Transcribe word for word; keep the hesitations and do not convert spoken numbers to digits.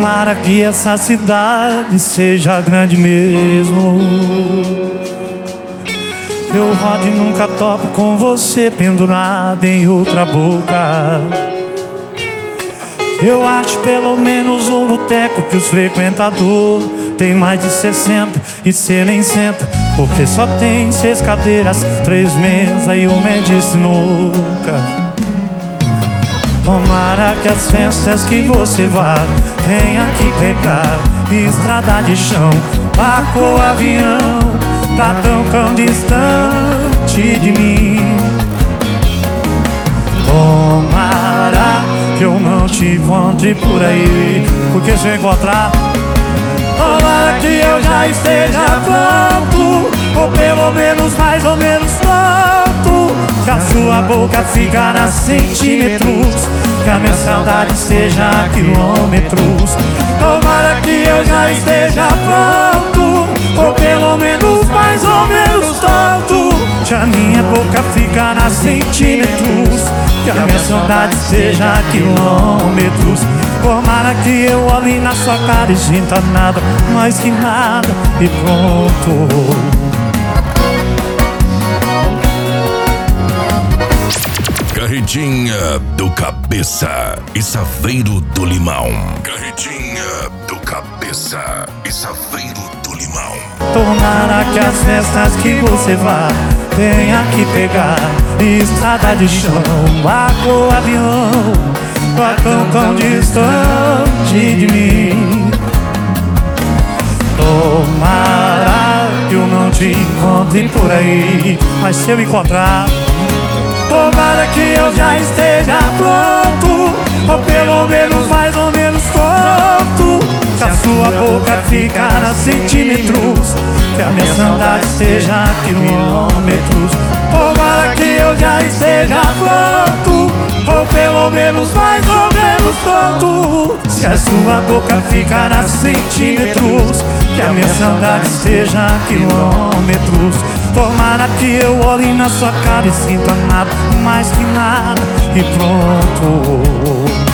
Tomara que essa cidade seja grande mesmo. Eu rodo e nunca topo com você pendurado em outra boca. Eu acho pelo menos um boteco que os frequentadores tem mais de sessenta e cê nem senta, porque só tem seis cadeiras, três mesas e uma é de sinuca. Tomara que as festas que você vá tenha que pegar estrada de chão, barco ou avião, tá tão tão distante de mim. Tomara que eu não te encontre por aí, porque se eu encontrar, tomara que eu já esteja pronto, ou pelo menos mais ou menos pronto, que a sua boca ficar a centímetros, que a minha saudade esteja a quilômetros. Tomara que eu já esteja pronto, ou pelo menos mais ou menos pronto, que a minha boca ficar a centímetros, que a minha saudade esteja a quilômetros. Tomara que eu olhe na sua cara e sinta nada, mais que nada, e pronto. Carretinha do Cabeça e Saveiro do Limão. Carretinha do Cabeça e Saveiro do Limão. Tomara que as festas que você vá tenha que pegar estrada de chão, barco ou avião, tá tão tão distante de mim. Tomara que eu não te encontre por aí, mas se eu encontrar, tomara que eu já esteja pronto, ou pelo menos mais ou menos pronto, que a sua boca ficar a centímetros, que a minha saudade esteja a quilômetros. Tomara que eu já esteja pronto, ou pelo menos mais ou menos pronto, se a sua boca ficar a centímetros, que a minha saudade esteja a quilômetros. Tomara que eu olhe na sua cara e sinta nada, mais que nada, e pronto.